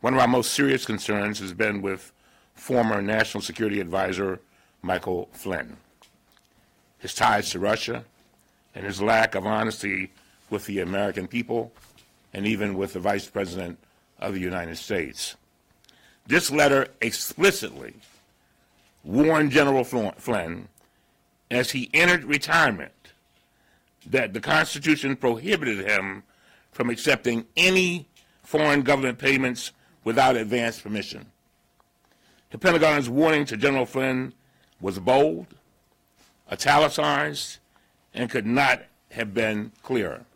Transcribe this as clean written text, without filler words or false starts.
One of our most serious concerns has been with former National Security Advisor Michael Flynn, his ties to Russia, and his lack of honesty with the American people and even with the Vice President of the United States. This letter explicitly warned General Flynn as he entered retirement that the Constitution prohibited him from accepting any foreign government payments without advance permission. The Pentagon's warning to General Flynn was bold, italicized, and could not have been clearer.